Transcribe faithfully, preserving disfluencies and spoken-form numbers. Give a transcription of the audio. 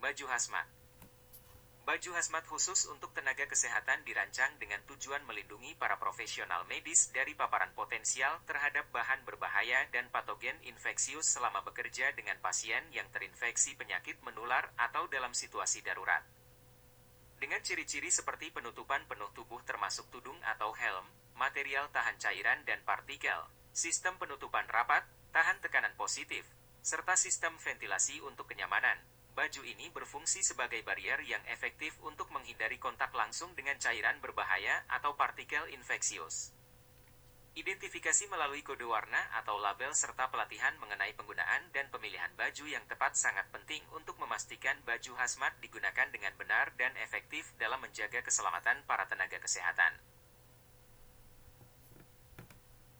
Baju hazmat. Baju hazmat khusus untuk tenaga kesehatan dirancang dengan tujuan melindungi para profesional medis dari paparan potensial terhadap bahan berbahaya dan patogen infeksius selama bekerja dengan pasien yang terinfeksi penyakit menular atau dalam situasi darurat. Dengan ciri-ciri seperti penutupan penuh tubuh termasuk tudung atau helm, material tahan cairan dan partikel, sistem penutupan rapat, tahan tekanan positif, serta sistem ventilasi untuk kenyamanan, baju ini berfungsi sebagai barrier yang efektif untuk menghindari kontak langsung dengan cairan berbahaya atau partikel infeksius. Identifikasi melalui kode warna atau label serta pelatihan mengenai penggunaan dan pemilihan baju yang tepat sangat penting untuk memastikan baju hazmat digunakan dengan benar dan efektif dalam menjaga keselamatan para tenaga kesehatan.